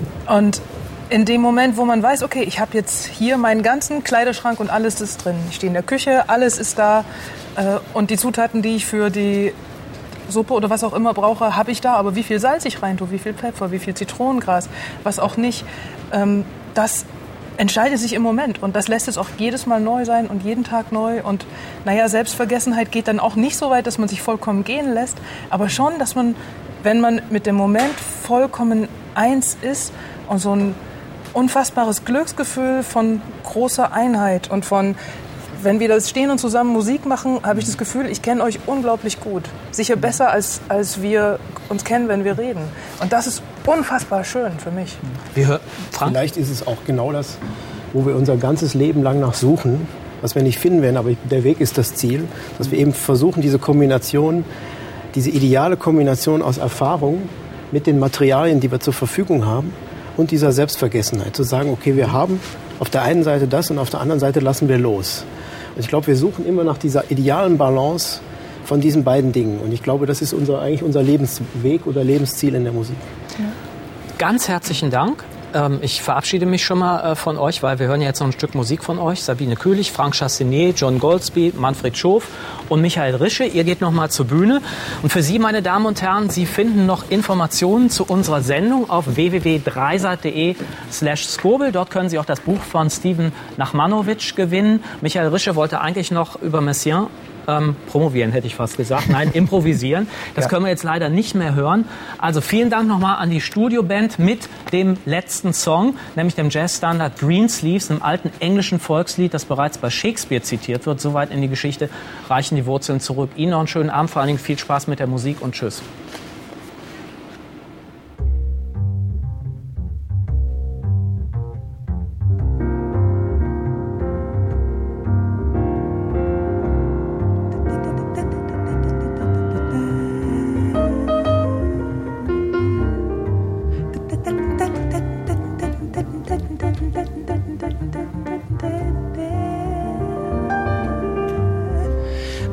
Und in dem Moment, wo man weiß, okay, ich habe jetzt hier meinen ganzen Kleiderschrank und alles ist drin. Ich stehe in der Küche, alles ist da. Äh, und die Zutaten, die ich für die Suppe oder was auch immer brauche, habe ich da. Aber wie viel Salz ich rein tue, wie viel Pfeffer, wie viel Zitronengras, was auch nicht, ähm, das entscheidet sich im Moment. Und das lässt es auch jedes Mal neu sein und jeden Tag neu. Und naja, Selbstvergessenheit geht dann auch nicht so weit, dass man sich vollkommen gehen lässt. Aber schon, dass man, wenn man mit dem Moment vollkommen eins ist und so ein unfassbares Glücksgefühl von großer Einheit und von, wenn wir das stehen und zusammen Musik machen, habe ich das Gefühl, ich kenne euch unglaublich gut. Sicher besser, als, als wir uns kennen, wenn wir reden. Und das ist unfassbar schön für mich. Wir, Frank? Vielleicht ist es auch genau das, wo wir unser ganzes Leben lang nach suchen, was wir nicht finden werden, aber der Weg ist das Ziel, dass wir eben versuchen, diese Kombination, diese ideale Kombination aus Erfahrung mit den Materialien, die wir zur Verfügung haben, und dieser Selbstvergessenheit, zu sagen, okay, wir haben auf der einen Seite das und auf der anderen Seite lassen wir los. Und ich glaube, wir suchen immer nach dieser idealen Balance von diesen beiden Dingen. Und ich glaube, das ist unser, eigentlich unser Lebensweg oder Lebensziel in der Musik. Ja. Ganz herzlichen Dank. Ich verabschiede mich schon mal von euch, weil wir hören jetzt noch ein Stück Musik von euch. Sabine Kühlich, Frank Chassaigne, John Goldsby, Manfred Schof und Michael Rische. Ihr geht noch mal zur Bühne. Und für Sie, meine Damen und Herren, Sie finden noch Informationen zu unserer Sendung auf w w w punkt dreisat punkt de slash skobel. Dort können Sie auch das Buch von Steven Nachmanowitsch gewinnen. Michael Rische wollte eigentlich noch über Messiaen Ähm, promovieren, hätte ich fast gesagt. Nein, improvisieren. Das ja. können wir jetzt leider nicht mehr hören. Also vielen Dank nochmal an die Studioband mit dem letzten Song, nämlich dem Jazzstandard Greensleeves, einem alten englischen Volkslied, das bereits bei Shakespeare zitiert wird. Soweit in die Geschichte reichen die Wurzeln zurück. Ihnen noch einen schönen Abend, vor allen Dingen viel Spaß mit der Musik und tschüss.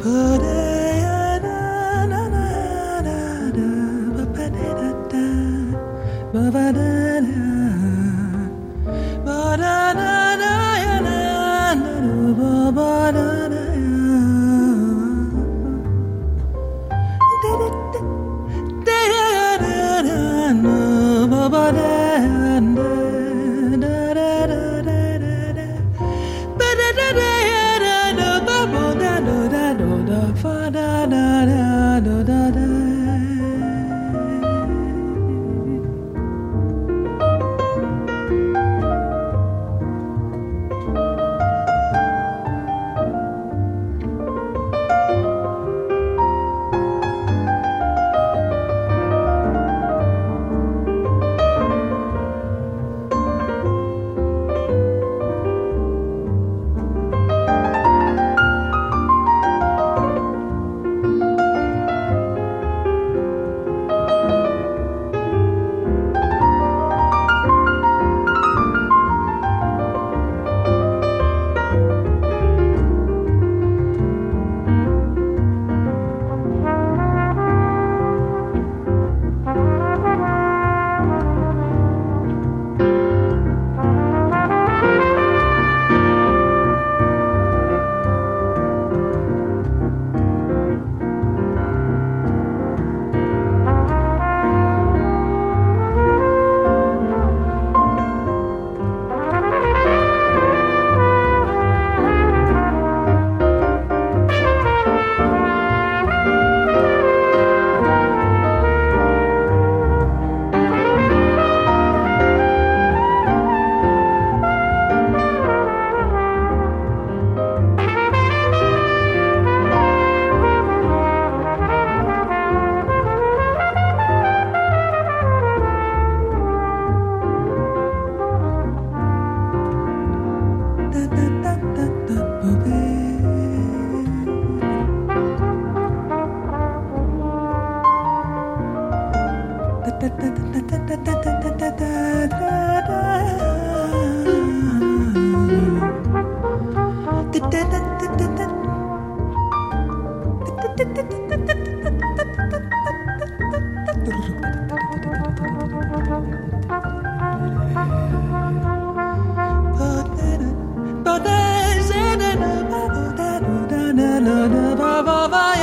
Ba